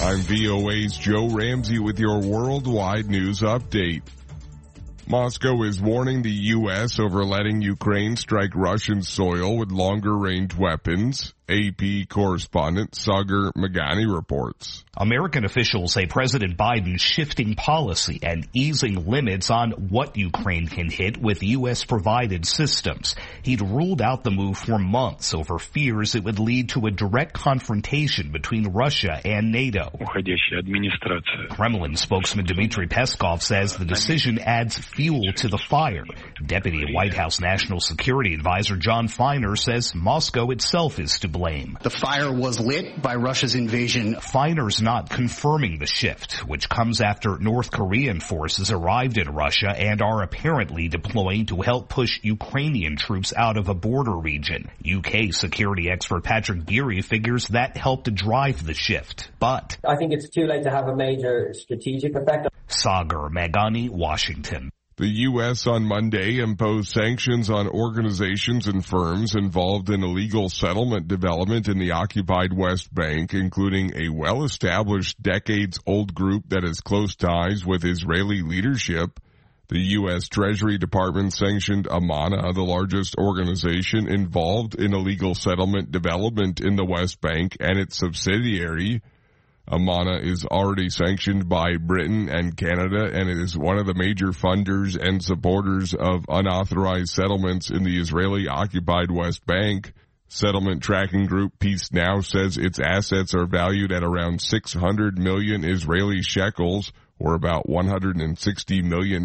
I'm VOA's Joe Ramsey with your worldwide news update. Moscow is warning the U.S. over letting Ukraine strike Russian soil with longer-range weapons. AP correspondent Sagar Meghani reports. American officials say President Biden's shifting policy and easing limits on what Ukraine can hit with U.S.-provided systems. He'd ruled out the move for months over fears it would lead to a direct confrontation between Russia and NATO. Kremlin spokesman Dmitry Peskov says the decision adds fuel to the fire. Deputy White House National Security Advisor John Feiner says Moscow itself is to blame. The fire was lit by Russia's invasion. Feiner's not confirming the shift, which comes after North Korean forces arrived in Russia and are apparently deploying to help push Ukrainian troops out of a border region. UK security expert Patrick Geary figures that helped drive the shift. But I think it's too late to have a major strategic effect. Sagar Meghani, Washington. The U.S. on Monday imposed sanctions on organizations and firms involved in illegal settlement development in the occupied West Bank, including a well-established decades-old group that has close ties with Israeli leadership. The U.S. Treasury Department sanctioned Amana, the largest organization involved in illegal settlement development in the West Bank, and its subsidiary. Amana is already sanctioned by Britain and Canada, and it is one of the major funders and supporters of unauthorized settlements in the Israeli-occupied West Bank. Settlement tracking group Peace Now says its assets are valued at around 600 million Israeli shekels, or about $160 million,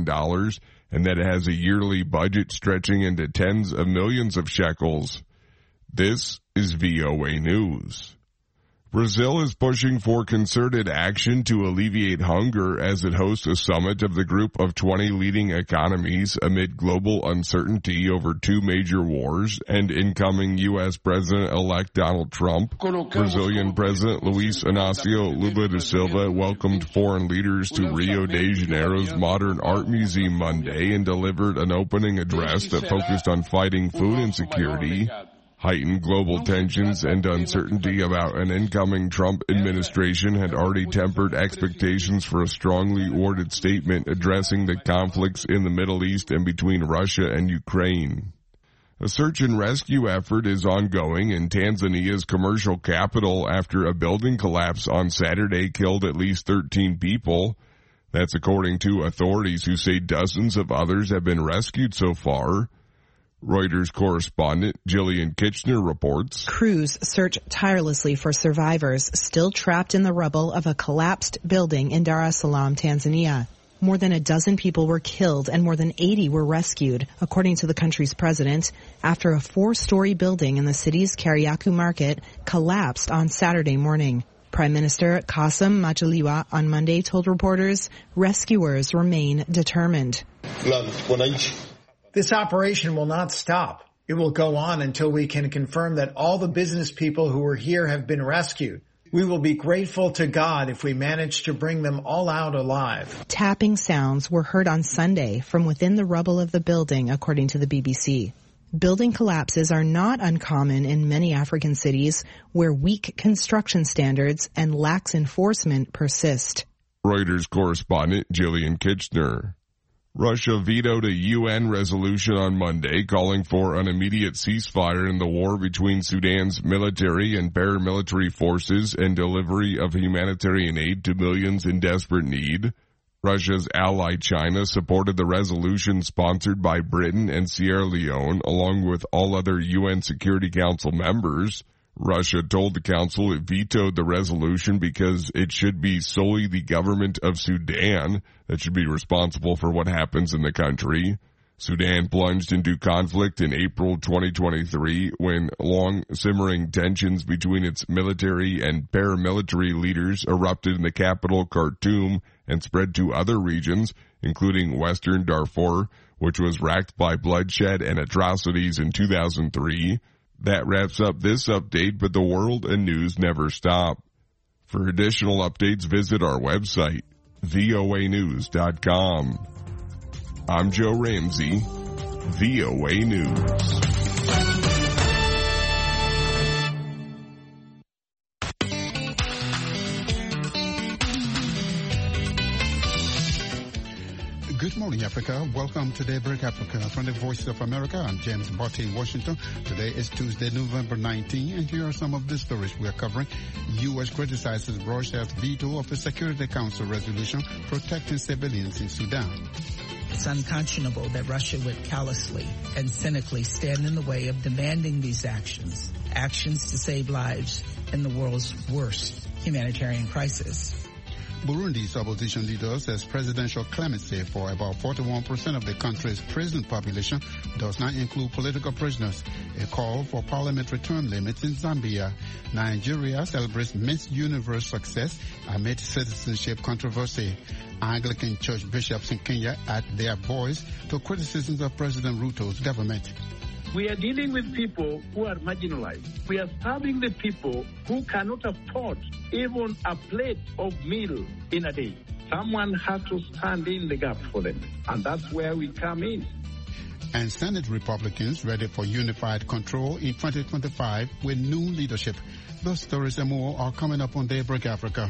and that it has a yearly budget stretching into tens of millions of shekels. This is VOA News. Brazil is pushing for concerted action to alleviate hunger as it hosts a summit of the group of 20 leading economies amid global uncertainty over two major wars and incoming U.S. President-elect Donald Trump. Brazilian President Luiz Inácio Lula da Silva welcomed foreign leaders to Rio de Janeiro's Modern Art Museum Monday and delivered an opening address that focused on fighting food insecurity. Heightened global tensions and uncertainty about an incoming Trump administration had already tempered expectations for a strongly worded statement addressing the conflicts in the Middle East and between Russia and Ukraine. A search and rescue effort is ongoing in Tanzania's commercial capital after a building collapse on Saturday killed at least 13 people. That's according to authorities who say dozens of others have been rescued so far. Reuters correspondent Jillian Kitchener reports. Crews search tirelessly for survivors still trapped in the rubble of a collapsed building in Dar es Salaam, Tanzania. More than a dozen people were killed and more than 80 were rescued, according to the country's president, after a 4-story building in the city's Kariakoo market collapsed on Saturday morning. Prime Minister Kassim Majaliwa on Monday told reporters rescuers remain determined. This operation will not stop. It will go on until we can confirm that all the business people who were here have been rescued. We will be grateful to God if we manage to bring them all out alive. Tapping sounds were heard on Sunday from within the rubble of the building, according to the BBC. Building collapses are not uncommon in many African cities where weak construction standards and lax enforcement persist. Reuters correspondent Jillian Kitchener. Russia vetoed a UN resolution on Monday calling for an immediate ceasefire in the war between Sudan's military and paramilitary forces and delivery of humanitarian aid to millions in desperate need. Russia's ally China supported the resolution sponsored by Britain and Sierra Leone, along with all other UN Security Council members. Russia told the council it vetoed the resolution because it should be solely the government of Sudan that should be responsible for what happens in the country. Sudan plunged into conflict in April 2023 when long-simmering tensions between its military and paramilitary leaders erupted in the capital Khartoum and spread to other regions, including western Darfur, which was racked by bloodshed and atrocities in 2003. That wraps up this update, but the world and news never stop. For additional updates, visit our website, voanews.com. I'm Joe Ramsey, VOA News. morning, Africa. Welcome to Daybreak Africa from the Voice of America. I'm James Botti in Washington. Today is Tuesday, November 19, and here are some of the stories we are covering. U.S. criticizes Russia's veto of the Security Council resolution protecting civilians in Sudan. It's unconscionable that Russia would callously and cynically stand in the way of demanding these actions to save lives in the world's worst humanitarian crisis. Burundi's opposition leader says presidential clemency for about 41% of the country's prison population does not include political prisoners. A call for parliamentary term limits in Zambia. Nigeria celebrates Miss Universe success amid citizenship controversy. Anglican church bishops in Kenya add their voice to criticisms of President Ruto's government. We are dealing with people who are marginalized. We are serving the people who cannot afford even a plate of meal in a day. Someone has to stand in the gap for them, and that's where we come in. And Senate Republicans ready for unified control in 2025 with new leadership. Those stories and more are coming up on Daybreak Africa.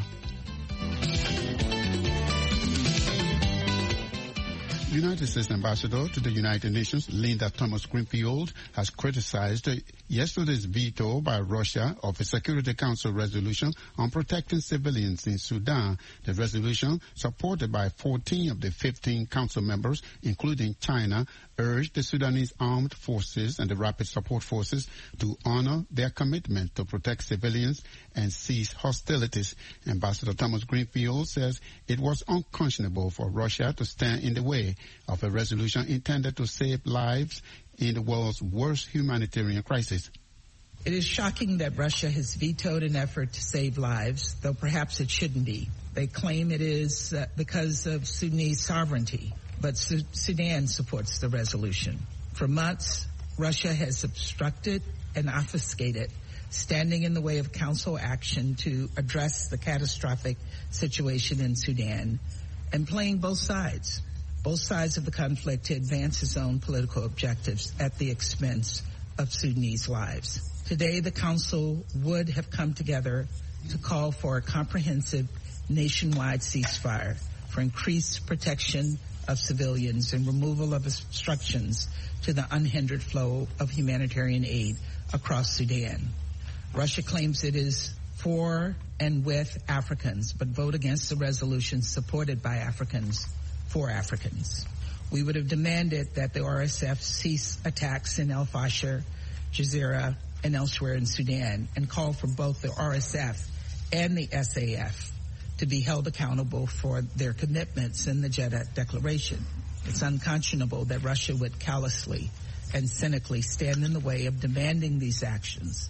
United States Ambassador to the United Nations, Linda Thomas-Greenfield, has criticized yesterday's veto by Russia of a Security Council resolution on protecting civilians in Sudan. The resolution, supported by 14 of the 15 council members, including China, urged the Sudanese armed forces and the rapid support forces to honor their commitment to protect civilians and cease hostilities. Ambassador Thomas-Greenfield says it was unconscionable for Russia to stand in the way of a resolution intended to save lives in the world's worst humanitarian crisis. It is shocking that Russia has vetoed an effort to save lives, though perhaps it shouldn't be. They claim it is because of Sudanese sovereignty, but Sudan supports the resolution. For months, Russia has obstructed and obfuscated, standing in the way of council action to address the catastrophic situation in Sudan and playing both sides of the conflict to advance its own political objectives at the expense of Sudanese lives. Today, the Council would have come together to call for a comprehensive nationwide ceasefire, for increased protection of civilians and removal of obstructions to the unhindered flow of humanitarian aid across Sudan. Russia claims it is for and with Africans, but vote against the resolution supported by Africans for Africans. We would have demanded that the RSF cease attacks in El Fasher, Jazeera, and elsewhere in Sudan, and call for both the RSF and the SAF to be held accountable for their commitments in the Jeddah Declaration. It's unconscionable that Russia would callously and cynically stand in the way of demanding these actions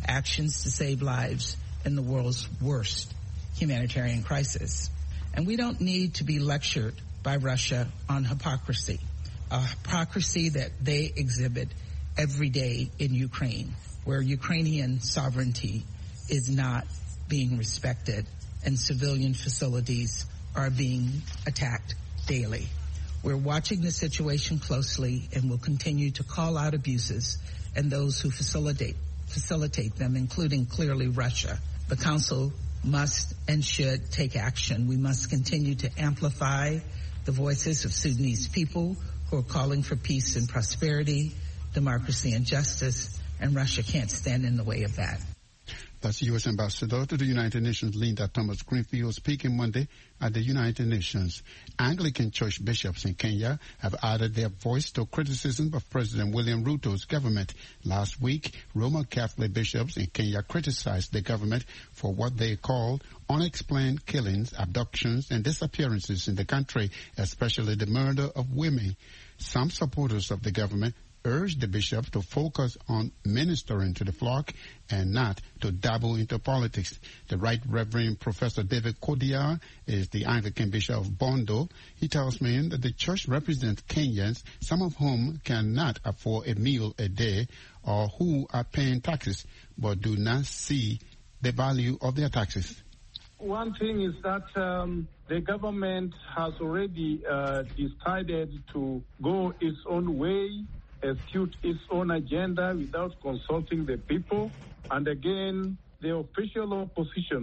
to save lives in the world's worst humanitarian crisis. And we don't need to be lectured by Russia on hypocrisy, a hypocrisy that they exhibit every day in Ukraine, where Ukrainian sovereignty is not being respected and civilian facilities are being attacked daily. We're watching the situation closely and will continue to call out abuses and those who facilitate them, including clearly Russia. The Council must and should take action. We must continue to amplify the voices of Sudanese people who are calling for peace and prosperity, democracy and justice, and Russia can't stand in the way of that. That's U.S. Ambassador to the United Nations, Linda Thomas-Greenfield, speaking Monday at the United Nations. Anglican church bishops in Kenya have added their voice to criticism of President William Ruto's government. Last week, Roman Catholic bishops in Kenya criticized the government for what they called unexplained killings, abductions, and disappearances in the country, especially the murder of women. Some supporters of the government urged the bishop to focus on ministering to the flock and not to dabble into politics. The Right Reverend Professor David Kodia is the Anglican Bishop of Bondo. He tells me that the church represents Kenyans, some of whom cannot afford a meal a day or who are paying taxes but do not see the value of their taxes. One thing is that the government has already decided to go its own way, execute its own agenda without consulting the people. And again, the official opposition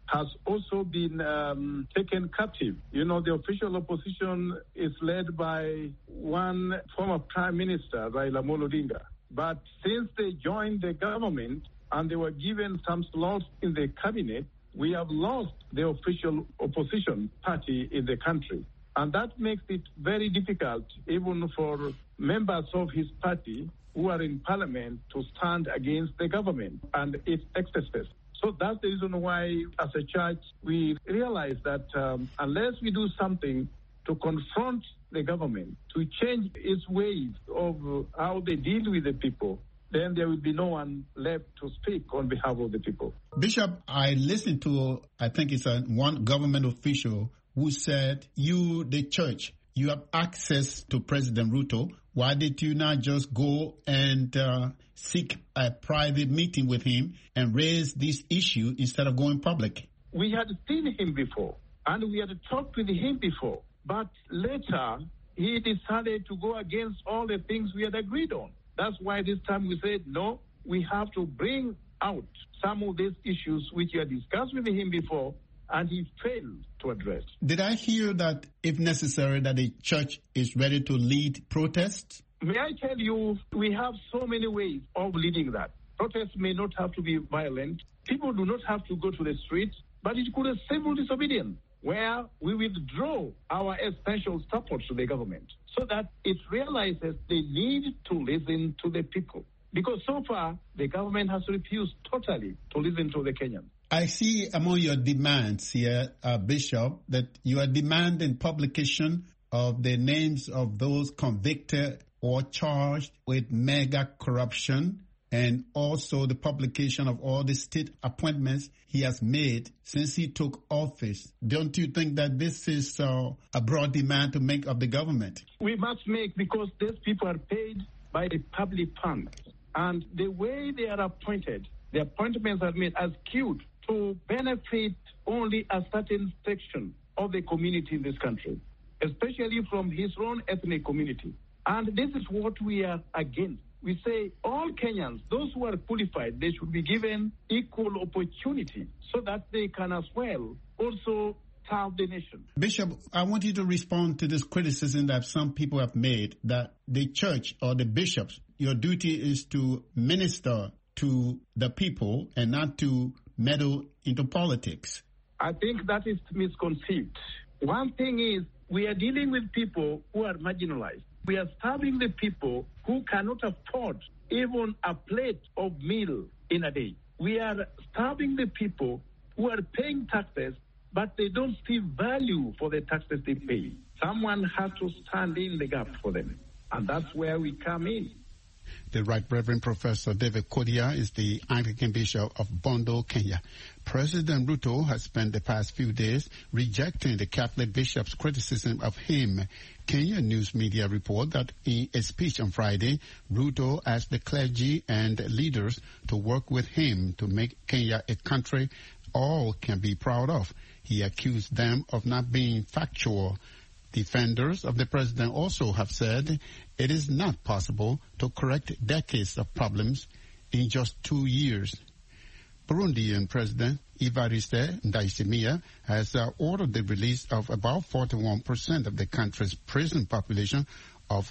has also been taken captive. You know, the official opposition is led by one former Prime Minister, Raila Amolo Odinga. But since they joined the government and they were given some slots in the cabinet, we have lost the official opposition party in the country. And that makes it very difficult even for members of his party who are in parliament to stand against the government and its excesses. So that's the reason why, as a church, we realize that unless we do something to confront the government, to change its ways of how they deal with the people, then there will be no one left to speak on behalf of the people. Bishop, I listened to, I think it's one government official who said, you, the church, you have access to President Ruto. Why did you not just go and seek a private meeting with him and raise this issue instead of going public? We had seen him before, and we had talked with him before. But later, he decided to go against all the things we had agreed on. That's why this time we said, no, we have to bring out some of these issues which we had discussed with him before, and he failed to address. Did I hear that, if necessary, that the church is ready to lead protests? May I tell you, we have so many ways of leading that. Protests may not have to be violent. People do not have to go to the streets, but it could be civil disobedience, where we withdraw our essential support to the government so that it realizes they need to listen to the people. Because so far, the government has refused totally to listen to the Kenyans. I see among your demands here, Bishop, that you are demanding publication of the names of those convicted or charged with mega corruption, and also the publication of all the state appointments he has made since he took office. Don't you think that this is a broad demand to make of the government? We must make, because these people are paid by the public funds. And the way they are appointed, the appointments are made as skewed to benefit only a certain section of the community in this country, especially from his own ethnic community. And this is what we are against. We say all Kenyans, those who are qualified, they should be given equal opportunity so that they can as well also serve the nation. Bishop, I want you to respond to this criticism that some people have made that the church or the bishops, your duty is to minister to the people and not to meddle into politics. I think that is misconceived. One thing is, we are dealing with people who are marginalized. We are serving the people who cannot afford even a plate of meal in a day. We are serving the people who are paying taxes, but they don't see value for the taxes they pay. Someone has to stand in the gap for them, and that's where we come in. The Right Reverend Professor David Kodia is the Anglican Bishop of Bondo, Kenya. President Ruto has spent the past few days rejecting the Catholic bishop's criticism of him. Kenya news media report that in a speech on Friday, Ruto asked the clergy and leaders to work with him to make Kenya a country all can be proud of. He accused them of not being factual. Defenders of the president also have said it is not possible to correct decades of problems in just 2 years. Burundian President Evariste Ndayishimiye has ordered the release of about 41% of the country's prison population of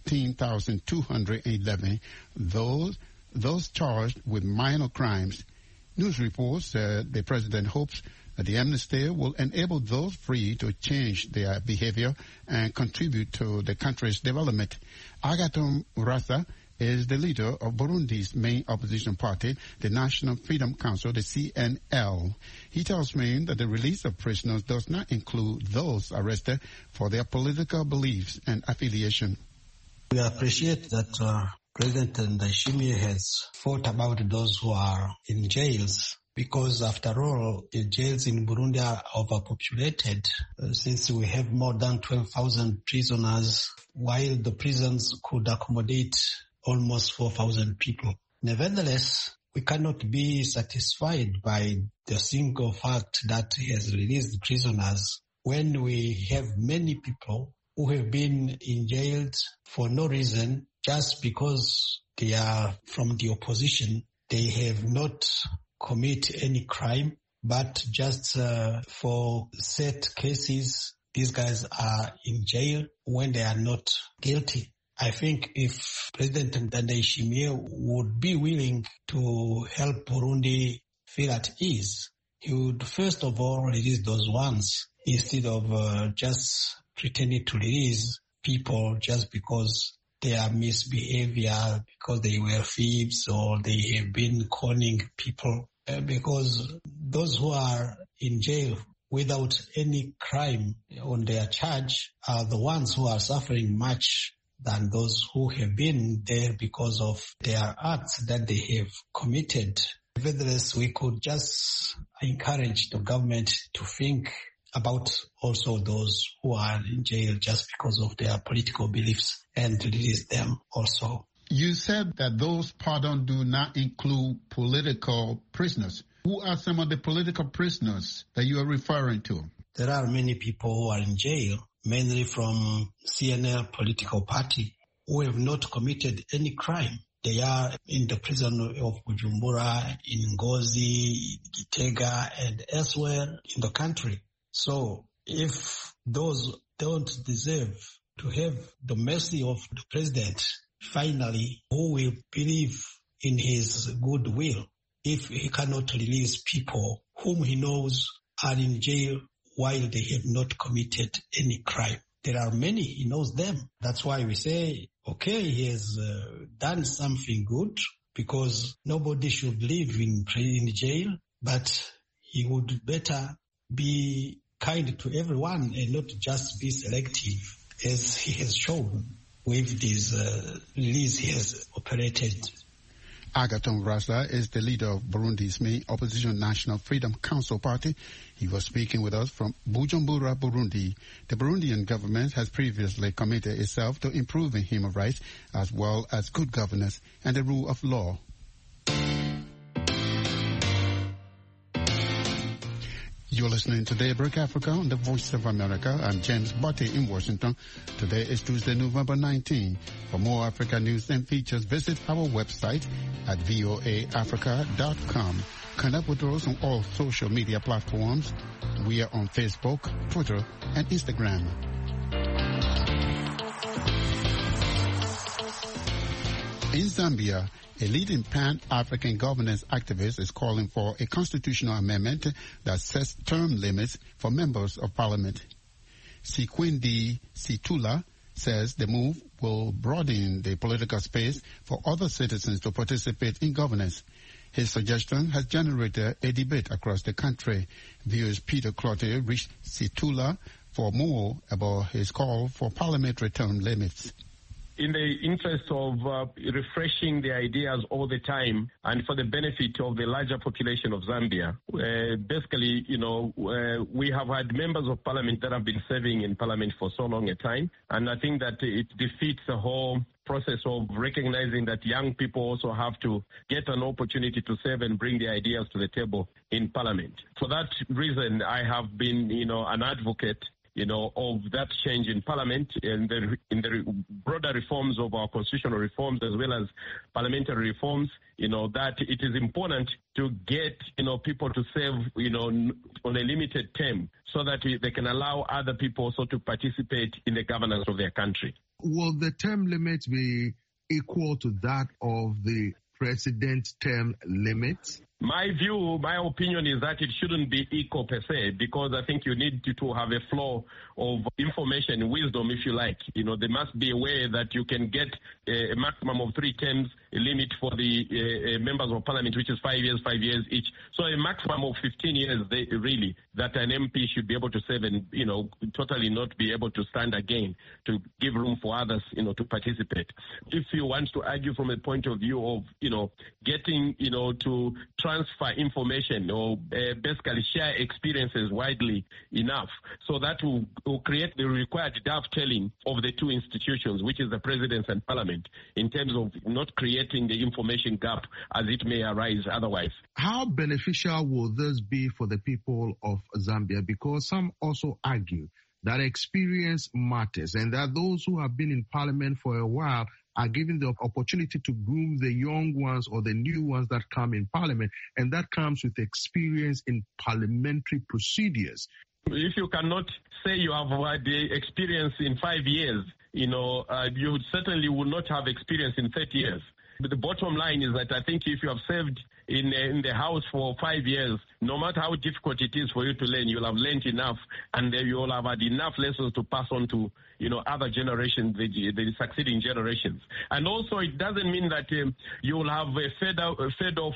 13,211, those charged with minor crimes. News reports the president hopes that the amnesty will enable those free to change their behavior and contribute to the country's development. Agathon Rwasa is the leader of Burundi's main opposition party, the National Freedom Council, the CNL. He tells me that the release of prisoners does not include those arrested for their political beliefs and affiliation. We appreciate that President Ndayishimiye has fought about those who are in jails, because after all, the jails in Burundi are overpopulated, since we have more than 12,000 prisoners, while the prisons could accommodate almost 4,000 people. Nevertheless, we cannot be satisfied by the single fact that he has released prisoners when we have many people who have been in jails for no reason, just because they are from the opposition. They have not commit any crime. but just for set cases, these guys are in jail when they are not guilty. I think if President Ndayishimiye would be willing to help Burundi feel at ease, he would first of all release those ones instead of just pretending to release people just because their misbehavior, because they were thieves or they have been conning people. Because those who are in jail without any crime on their charge are the ones who are suffering much than those who have been there because of their acts that they have committed. Nevertheless, we could just encourage the government to think about also those who are in jail just because of their political beliefs and release them also. You said that those pardons do not include political prisoners. Who are some of the political prisoners that you are referring to? There are many people who are in jail, mainly from CNL political party, who have not committed any crime. They are in the prison of Bujumbura, in Ngozi, Gitega, and elsewhere in the country. So if those don't deserve to have the mercy of the president, finally, who will believe in his goodwill if he cannot release people whom he knows are in jail while they have not committed any crime? There are many, he knows them. That's why we say, okay, he has done something good because nobody should live in jail, but he would better be kind to everyone and not just be selective as he has shown with this release he has operated. Agathon Rasa is the leader of Burundi's main opposition National Freedom Council party. He was speaking with us from Bujumbura, Burundi. The Burundian government has previously committed itself to improving human rights as well as good governance and the rule of law. You're listening to Daybreak Africa on the Voice of America. I'm James Botte in Washington. Today is Tuesday, November 19. For more Africa news and features, visit our website at voaafrica.com. Connect with us on all social media platforms. We are on Facebook, Twitter, and Instagram. In Zambia, a leading Pan-African governance activist is calling for a constitutional amendment that sets term limits for members of parliament. Sikwindi Situla says the move will broaden the political space for other citizens to participate in governance. His suggestion has generated a debate across the country. Viewers Peter Cloutier reached Situla for more about his call for parliamentary term limits. In the interest of refreshing the ideas all the time and for the benefit of the larger population of Zambia, basically, we have had members of parliament that have been serving in parliament for so long a time, and I think that it defeats the whole process of recognizing that young people also have to get an opportunity to serve and bring their ideas to the table in parliament. For that reason, I have been, an advocate of that change in parliament and in the broader reforms of our constitutional reforms as well as parliamentary reforms, that it is important to get, people to serve, on a limited term so that they can allow other people also to participate in the governance of their country. Will the term limit be equal to that of the president's term limits? My opinion is that it shouldn't be equal per se, because I think you need to have a flow of information, wisdom, if you like. There must be a way that you can get a maximum of 3 terms, a limit for the members of parliament, which is 5 years each. So a maximum of 15 years, really, that an MP should be able to serve and, totally not be able to stand again to give room for others, to participate. If you want to argue from a point of view of, getting, to transfer information or basically share experiences widely enough, so that will create the required dovetailing of the two institutions, which is the presidency and parliament, in terms of not creating the information gap as it may arise otherwise. How beneficial will this be for the people of Zambia? Because some also argue that experience matters and that those who have been in parliament for a while are given the opportunity to groom the young ones or the new ones that come in parliament, and that comes with experience in parliamentary procedures. If you cannot say you have had the experience in 5 years, you certainly will not have experience in 30 years. But the bottom line is that I think if you have served in the House for 5 years, no matter how difficult it is for you to learn, you'll have learned enough, and then you'll have had enough lessons to pass on to other generations, the succeeding generations. And also, it doesn't mean that you'll have a fed off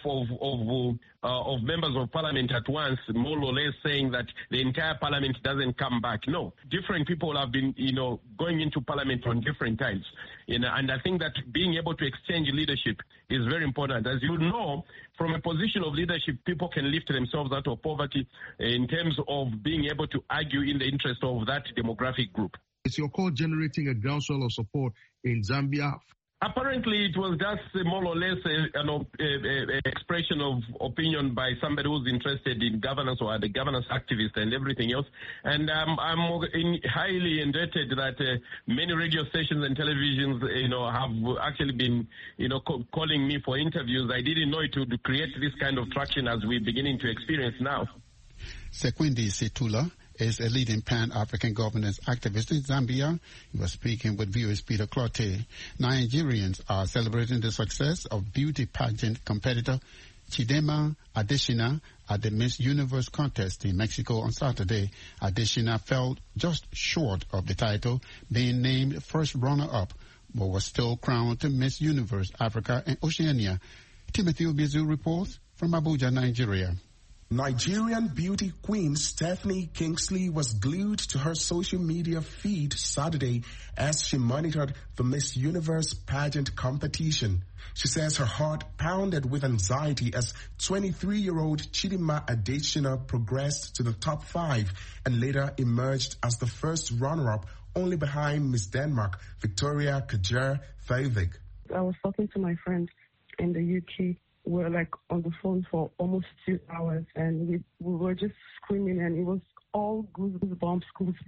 of members of parliament at once, more or less saying that the entire parliament doesn't come back. No, different people have been going into parliament on different times, and I think that being able to exchange leadership is very important. As you know, from a position of leadership, people can lift themselves out of poverty in terms of being able to argue in the interest of that demographic group. Is your call generating a groundswell of support in Zambia? Apparently, it was just more or less an expression of opinion by somebody who's interested in governance or the governance activist and everything else. And I'm highly indebted that many radio stations and televisions, have actually been, calling me for interviews. I didn't know it would create this kind of traction as we're beginning to experience now. Sekwindi Situla is a leading Pan-African governance activist in Zambia. He was speaking with VOA's Peter Clotte. Nigerians are celebrating the success of beauty pageant competitor Chidema Adesina at the Miss Universe contest in Mexico on Saturday. Adesina fell just short of the title, being named first runner-up, but was still crowned to Miss Universe Africa and Oceania. Timothy Obizu reports from Abuja, Nigeria. Nigerian beauty queen Stephanie Kingsley was glued to her social media feed Saturday as she monitored the Miss Universe pageant competition. She says her heart pounded with anxiety as 23-year-old Chidema Adesina progressed to the top 5 and later emerged as the first runner-up, only behind Miss Denmark, Victoria Kjær Theivig. I was talking to my friends in the UK. We were on the phone for almost 2 hours, and we were just screaming, and it was all goosebumps.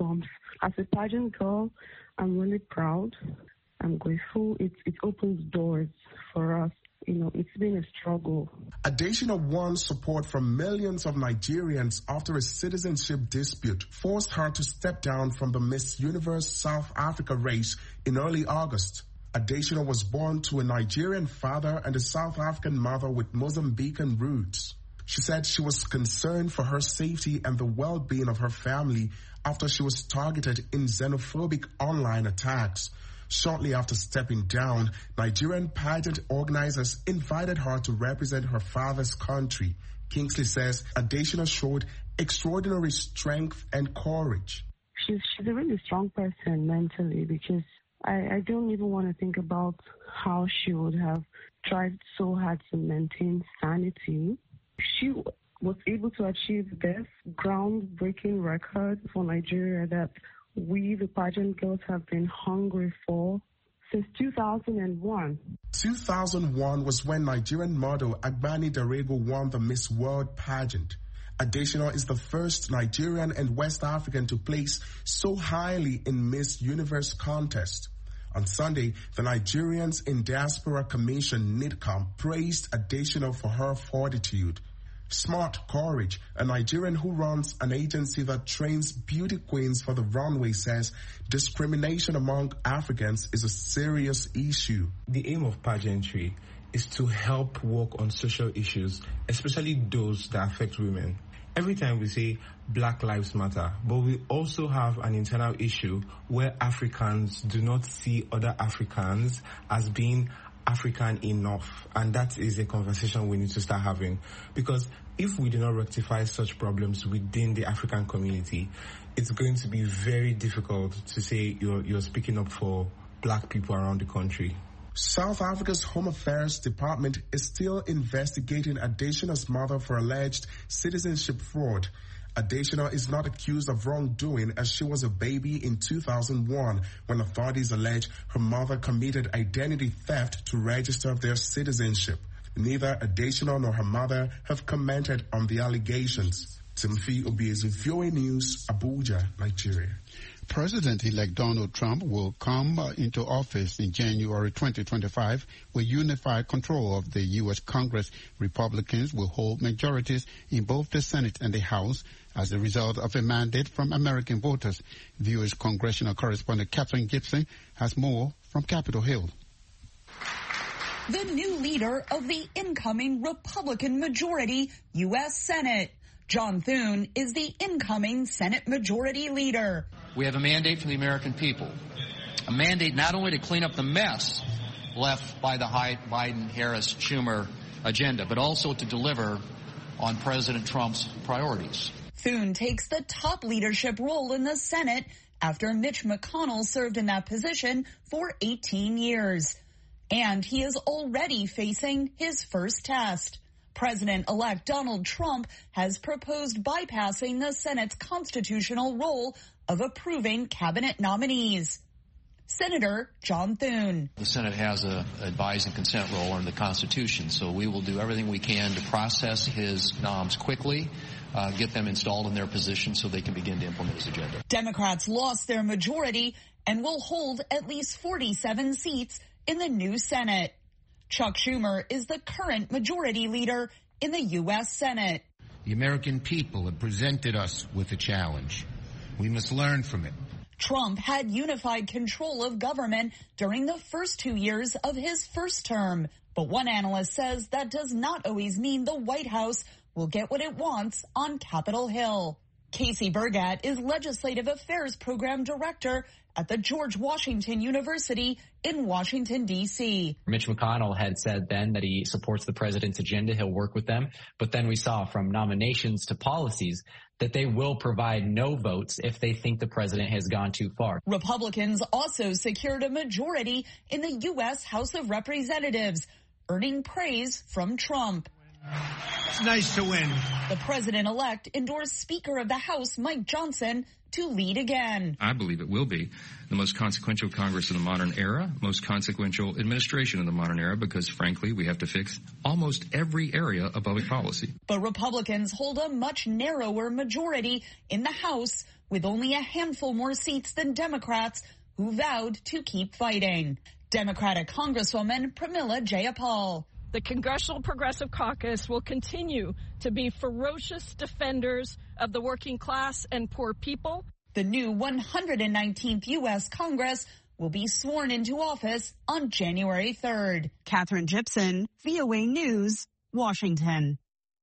As a pageant girl, I'm really proud. I'm grateful. It opens doors for us. It's been a struggle. Adesina won support from millions of Nigerians after a citizenship dispute forced her to step down from the Miss Universe South Africa race in early August. Adesina was born to a Nigerian father and a South African mother with Mozambican roots. She said she was concerned for her safety and the well-being of her family after she was targeted in xenophobic online attacks. Shortly after stepping down, Nigerian pageant organizers invited her to represent her father's country. Kingsley says Adesina showed extraordinary strength and courage. She's a really strong person mentally, because I don't even want to think about how she would have tried so hard to maintain sanity. She was able to achieve this groundbreaking record for Nigeria that we, the pageant girls, have been hungry for since 2001. 2001 was when Nigerian model Agbani Darego won the Miss World pageant. Adesina is the first Nigerian and West African to place so highly in Miss Universe contest. On Sunday, the Nigerians in Diaspora Commission, NIDCOM, praised Adesina for her fortitude. Smart Courage, a Nigerian who runs an agency that trains beauty queens for the runway, says discrimination among Africans is a serious issue. The aim of pageantry is to help work on social issues, especially those that affect women. Every time we say Black Lives Matter, but we also have an internal issue where Africans do not see other Africans as being African enough. And that is a conversation we need to start having. Because if we do not rectify such problems within the African community, it's going to be very difficult to say you're speaking up for Black people around the country. South Africa's Home Affairs Department is still investigating Adesina's mother for alleged citizenship fraud. Adesina is not accused of wrongdoing, as she was a baby in 2001 when authorities allege her mother committed identity theft to register their citizenship. Neither Adesina nor her mother have commented on the allegations. Timothy Obiezu, VOA News, Abuja, Nigeria. President-elect Donald Trump will come into office in January 2025 with unified control of the U.S. Congress. Republicans will hold majorities in both the Senate and the House as a result of a mandate from American voters. VOA's congressional correspondent Catherine Gibson has more from Capitol Hill. The new leader of the incoming Republican majority U.S. Senate. John Thune is the incoming Senate Majority Leader. We have a mandate from the American people, a mandate not only to clean up the mess left by the Biden-Harris-Schumer agenda, but also to deliver on President Trump's priorities. Thune takes the top leadership role in the Senate after Mitch McConnell served in that position for 18 years. And he is already facing his first test. President-elect Donald Trump has proposed bypassing the Senate's constitutional role of approving cabinet nominees. Senator John Thune. The Senate has an advise and consent role under the Constitution, so we will do everything we can to process his noms quickly, get them installed in their position so they can begin to implement his agenda. Democrats lost their majority and will hold at least 47 seats in the new Senate. Chuck Schumer is the current majority leader in the U.S. Senate. The American people have presented us with a challenge. We must learn from it. Trump had unified control of government during the first 2 years of his first term. But one analyst says that does not always mean the White House will get what it wants on Capitol Hill. Casey Burgat is Legislative Affairs Program Director at the George Washington University in Washington, D.C. Mitch McConnell had said then that he supports the president's agenda. He'll work with them. But then we saw from nominations to policies that they will provide no votes if they think the president has gone too far. Republicans also secured a majority in the U.S. House of Representatives, earning praise from Trump. It's nice to win. The president-elect endorsed Speaker of the House Mike Johnson to lead again. I believe it will be the most consequential Congress in the modern era, most consequential administration in the modern era, because frankly, we have to fix almost every area of public policy. But Republicans hold a much narrower majority in the House, with only a handful more seats than Democrats, who vowed to keep fighting. Democratic Congresswoman Pramila Jayapal. The Congressional Progressive Caucus will continue to be ferocious defenders of the working class and poor people. The new 119th U.S. Congress will be sworn into office on January 3rd. Catherine Gibson, VOA News, Washington.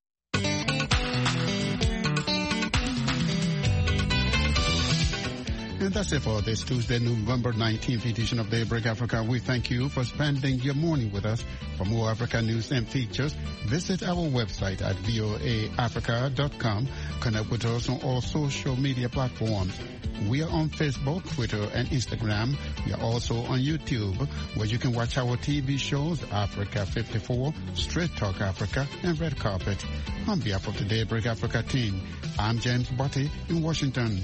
And that's it for this Tuesday, November 19th edition of Daybreak Africa. We thank you for spending your morning with us. For more Africa news and features, visit our website at voaafrica.com. Connect with us on all social media platforms. We are on Facebook, Twitter, and Instagram. We are also on YouTube, where you can watch our TV shows, Africa 54, Straight Talk Africa, and Red Carpet. On behalf of the Daybreak Africa team, I'm James Botti in Washington.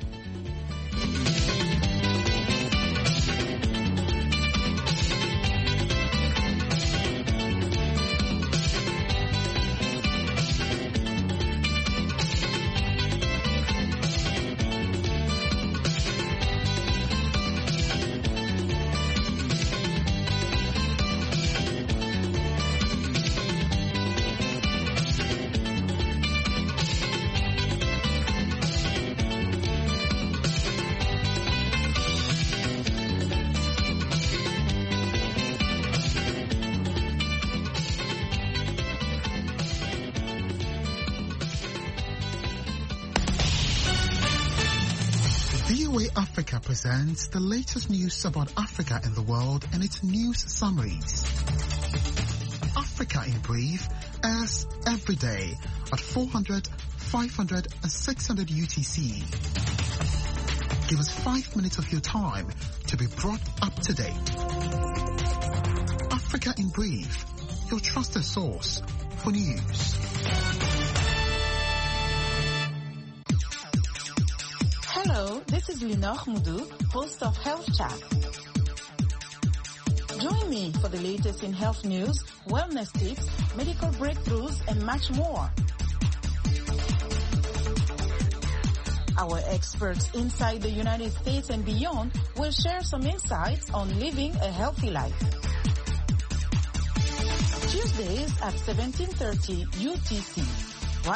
VOA Africa presents the latest news about Africa and the world and its news summaries. Africa in Brief airs every day at 400, 500 and 600 UTC. Give us 5 minutes of your time to be brought up to date. Africa in Brief, your trusted source for news. Hello, this is Lenore Moudou, host of Health Chat. Join me for the latest in health news, wellness tips, medical breakthroughs, and much more. Our experts inside the United States and beyond will share some insights on living a healthy life. Tuesdays at 17:30 UTC.